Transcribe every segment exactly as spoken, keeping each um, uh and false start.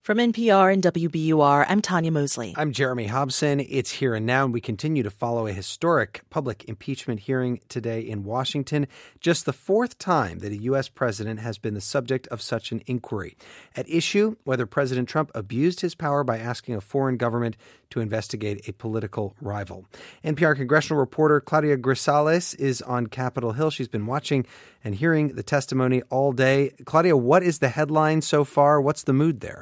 From N P R and W B U R, I'm Tanya Mosley. I'm Jeremy Hobson. It's Here and Now, and we continue to follow a historic public impeachment hearing today in Washington, just the fourth time that a U S president has been the subject of such an inquiry. At issue, whether President Trump abused his power by asking a foreign government to investigate a political rival. N P R congressional reporter Claudia Grisales is on Capitol Hill. She's been watching and hearing the testimony all day. Claudia, what is the headline so far? What's the mood there?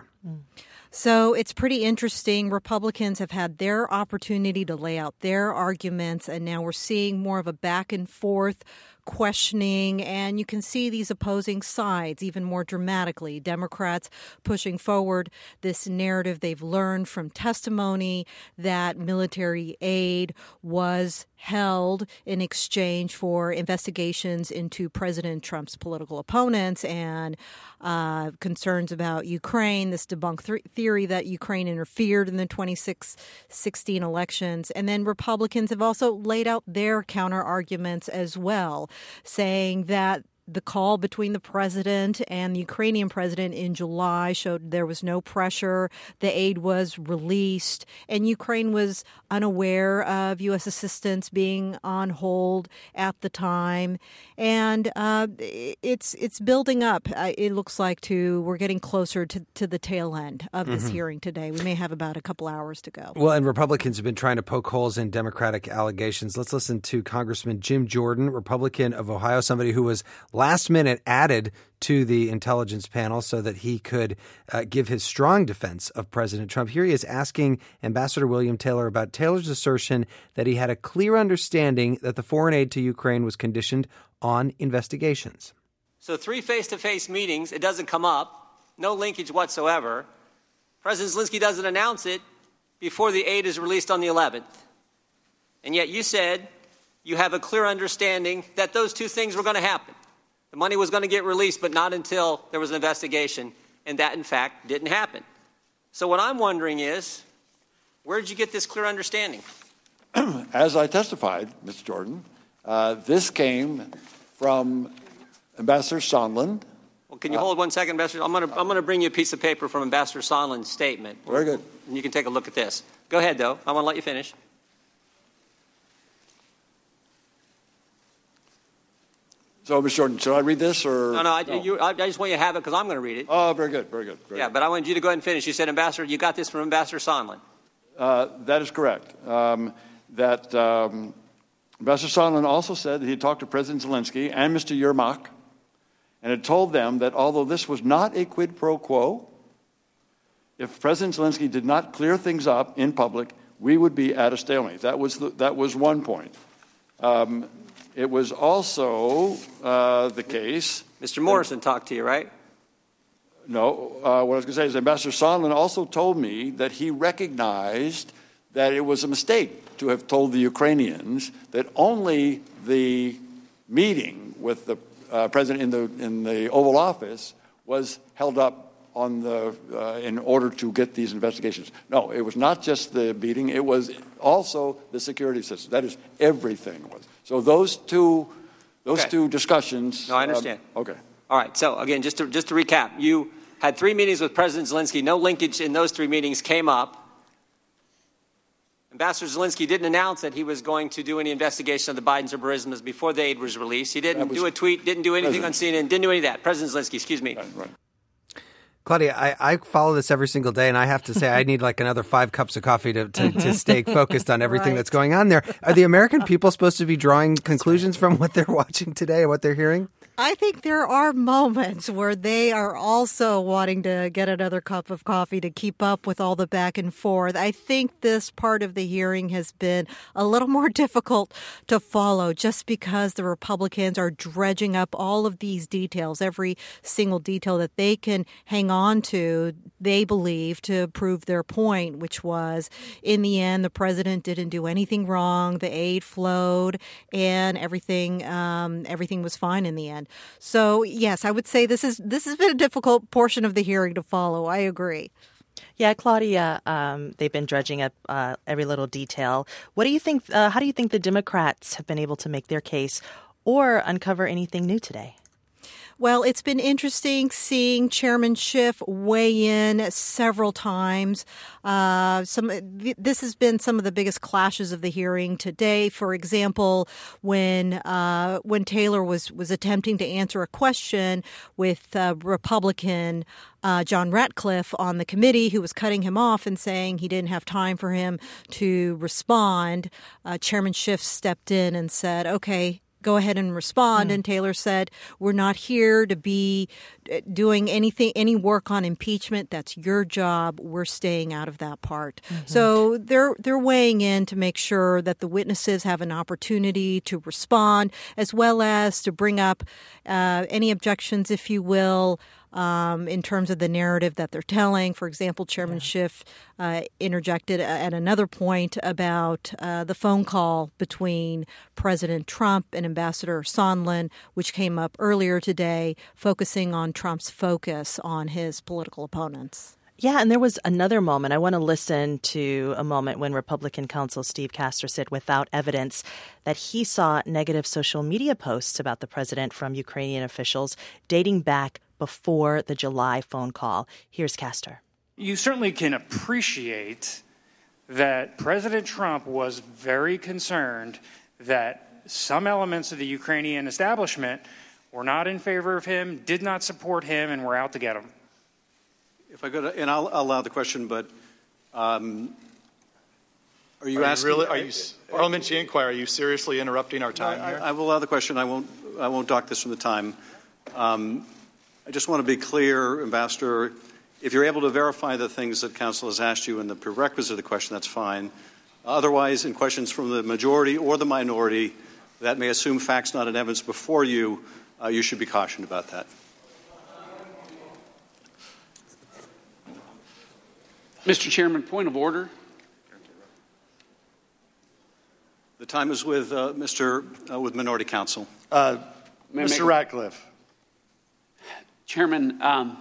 So it's pretty interesting. Republicans have had their opportunity to lay out their arguments, and now we're seeing more of a back and forth questioning, and you can see these opposing sides even more dramatically. Democrats pushing forward this narrative they've learned from testimony that military aid was held in exchange for investigations into President Trump's political opponents and uh, concerns about Ukraine, this debunked th- theory that Ukraine interfered in the twenty sixteen elections. And then Republicans have also laid out their counter arguments as well, saying that the call between the president and the Ukrainian president in July showed there was no pressure. The aid was released, and Ukraine was unaware of U S assistance being on hold at the time. And uh, it's it's building up. Uh, it looks like to we're getting closer to, to the tail end of this mm-hmm. hearing today. We may have about a couple hours to go. Well, and Republicans have been trying to poke holes in Democratic allegations. Let's listen to Congressman Jim Jordan, Republican of Ohio, somebody who was last minute added to the intelligence panel so that he could uh, give his strong defense of President Trump. Here he is asking Ambassador William Taylor about Taylor's assertion that he had a clear understanding that the foreign aid to Ukraine was conditioned on investigations. So three face-to-face meetings, it doesn't come up, no linkage whatsoever. President Zelensky doesn't announce it before the aid is released on the eleventh. And yet you said you have a clear understanding that those two things were going to happen. The money was going to get released, but not until there was an investigation, and that, in fact, didn't happen. So what I'm wondering is, where did you get this clear understanding? As I testified, Mister Jordan, uh, this came from Ambassador Sondland. Well, can you uh, hold one second, Ambassador? I'm going to I'm going to bring you a piece of paper from Ambassador Sondland's statement. Very good. And you can take a look at this. Go ahead, though. I want to let you finish. So, Mister Jordan, should I read this? or No, no, I, no. You, I just want you to have it because I'm going to read it. Oh, very good, very good. Very yeah, good. But I wanted you to go ahead and finish. You said, Ambassador, you got this from Ambassador Sondland. Uh, that is correct. Um, that um, Ambassador Sondland also said that he talked to President Zelensky and Mister Yermak and had told them that although this was not a quid pro quo, if President Zelensky did not clear things up in public, we would be at a stalemate. That was the, that was one point. Um, It was also uh, the case. Mister Morrison that, talked to you, right? No. Uh, what I was going to say is Ambassador Sondland also told me that he recognized that it was a mistake to have told the Ukrainians that only the meeting with the uh, president in the in the Oval Office was held up on the uh, in order to get these investigations. No, it was not just the meeting. It was also the security system. That is, everything was. So those two, those okay. two discussions. No, I understand. Um, okay. All right. So again, just to just to recap, you had three meetings with President Zelensky. No linkage in those three meetings came up. Ambassador Zelensky didn't announce that he was going to do any investigation of the Bidens or Burismas before the aid was released. He didn't do a tweet, didn't do anything President. on C N N, didn't do any of that. President Zelensky, excuse me. Right, right. Claudia, I, I follow this every single day, and I have to say I need like another five cups of coffee to, to, to stay focused on everything right. that's going on there. Are the American people supposed to be drawing conclusions from what they're watching today and what they're hearing? I think there are moments where they are also wanting to get another cup of coffee to keep up with all the back and forth. I think this part of the hearing has been a little more difficult to follow just because the Republicans are dredging up all of these details, every single detail that they can hang on to, they believe, to prove their point, which was, in the end, the president didn't do anything wrong, the aid flowed, and everything um, everything was fine in the end. So, yes, I would say this is this has been a difficult portion of the hearing to follow. I agree. Yeah, Claudia, um, they've been dredging up uh, every little detail. What do you think? Uh, how do you think the Democrats have been able to make their case or uncover anything new today? Well, it's been interesting seeing Chairman Schiff weigh in several times. Uh, some this has been some of the biggest clashes of the hearing today. For example, when uh, when Taylor was was attempting to answer a question with uh, Republican uh, John Ratcliffe on the committee, who was cutting him off and saying he didn't have time for him to respond, uh, Chairman Schiff stepped in and said, "Okay, go ahead and respond." Mm. And Taylor said, "We're not here to be doing anything, any work on impeachment. That's your job. We're staying out of that part." Mm-hmm. So they're they're weighing in to make sure that the witnesses have an opportunity to respond, as well as to bring up uh, any objections, if you will, Um, in terms of the narrative that they're telling. For example, Chairman yeah. Schiff uh, interjected at another point about uh, the phone call between President Trump and Ambassador Sondland, which came up earlier today, focusing on Trump's focus on his political opponents. Yeah, and there was another moment. I want to listen to a moment when Republican counsel Steve Castor said without evidence that he saw negative social media posts about the president from Ukrainian officials dating back before the July phone call. Here's Castor. You certainly can appreciate that President Trump was very concerned that some elements of the Ukrainian establishment were not in favor of him, did not support him, and were out to get him. If I could, and I'll, I'll allow the question, but um, are you are asking? You really, are you, Parliamentary Inquiry, are you seriously interrupting our time I, here? I, I will allow the question. I won't. I won't dock this from the time. Um, I just want to be clear, Ambassador. If you're able to verify the things that counsel has asked you in the prerequisite of the question, that's fine. Otherwise, in questions from the majority or the minority that may assume facts not in evidence before you, uh, you should be cautioned about that. Mister Chairman, point of order. The time is with uh, Mister Uh, with Minority Counsel. Uh, Mister Ratcliffe. Chairman, um,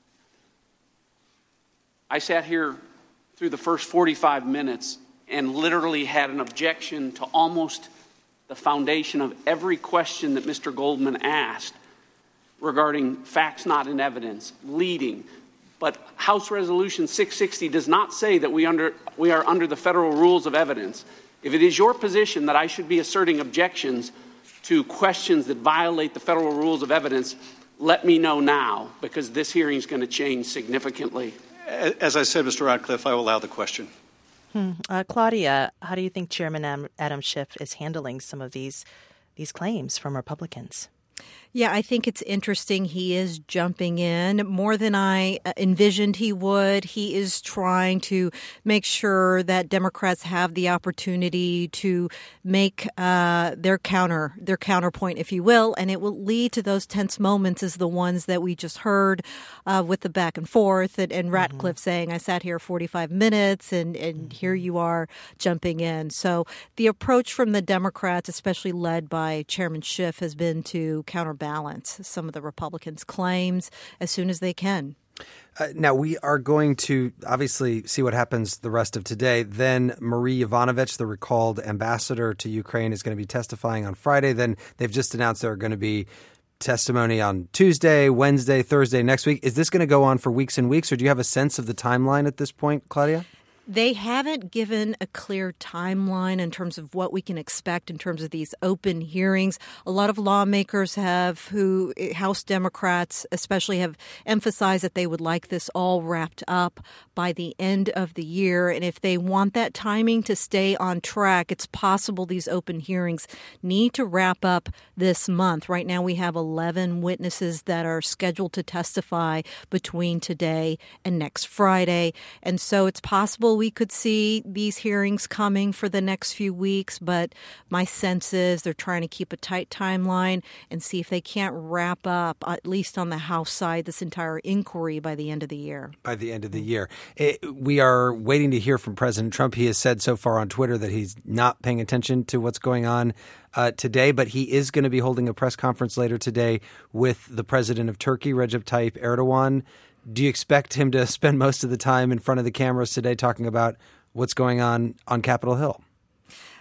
I sat here through the first forty-five minutes and literally had an objection to almost the foundation of every question that Mister Goldman asked regarding facts not in evidence, leading. But House Resolution six sixty does not say that we, under, we are under the federal rules of evidence. If it is your position that I should be asserting objections to questions that violate the federal rules of evidence, let me know now, because this hearing is going to change significantly. As I said, Mister Ratcliffe, I will allow the question. Hmm. Uh, Claudia, how do you think Chairman Adam Schiff is handling some of these these claims from Republicans? Yeah, I think it's interesting. He is jumping in more than I envisioned he would. He is trying to make sure that Democrats have the opportunity to make uh, their counter, their counterpoint, if you will, and it will lead to those tense moments as the ones that we just heard uh, with the back and forth and, and Ratcliffe mm-hmm. saying, I sat here forty-five minutes and, and mm-hmm. here you are jumping in. So the approach from the Democrats, especially led by Chairman Schiff, has been to counterbalance some of the Republicans' claims as soon as they can. Uh, now, we are going to obviously see what happens the rest of today. Then Marie Yovanovitch, the recalled ambassador to Ukraine, is going to be testifying on Friday. Then they've just announced there are going to be testimony on Tuesday, Wednesday, Thursday next week. Is this going to go on for weeks and weeks, or do you have a sense of the timeline at this point, Claudia? They haven't given a clear timeline in terms of what we can expect in terms of these open hearings. A lot of lawmakers have, who House Democrats especially, have emphasized that they would like this all wrapped up by the end of the year. And if they want that timing to stay on track, it's possible these open hearings need to wrap up this month. Right now we have eleven witnesses that are scheduled to testify between today and next Friday. And so it's possible we could see these hearings coming for the next few weeks, but my sense is they're trying to keep a tight timeline and see if they can't wrap up, at least on the House side, this entire inquiry by the end of the year. By the end of the year. It, we are waiting to hear from President Trump. He has said so far on Twitter that he's not paying attention to what's going on uh, today, but he is going to be holding a press conference later today with the president of Turkey, Recep Tayyip Erdogan. Do you expect him to spend most of the time in front of the cameras today talking about what's going on on Capitol Hill?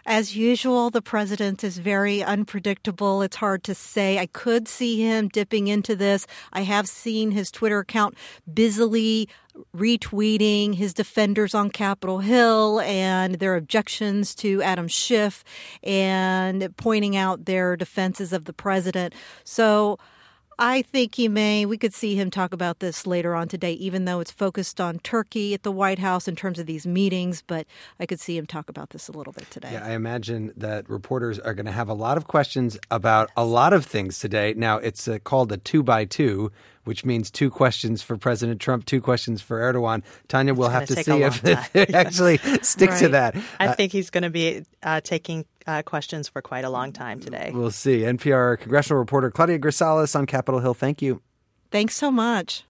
As usual, the president is very unpredictable. It's hard to say. I could see him dipping into this. I have seen his Twitter account busily retweeting his defenders on Capitol Hill and their objections to Adam Schiff and pointing out their defenses of the president. So I think he may, we could see him talk about this later on today, even though it's focused on Turkey at the White House in terms of these meetings. But I could see him talk about this a little bit today. Yeah, I imagine that reporters are going to have a lot of questions about a lot of things today. Now, it's uh, called a two by two, which means two questions for President Trump, two questions for Erdogan. Tanya, we'll have to see if they actually stick right. to that. I uh, think he's going to be uh, taking uh, questions for quite a long time today. We'll see. N P R congressional reporter Claudia Grisales on Capitol Hill. Thank you. Thanks so much.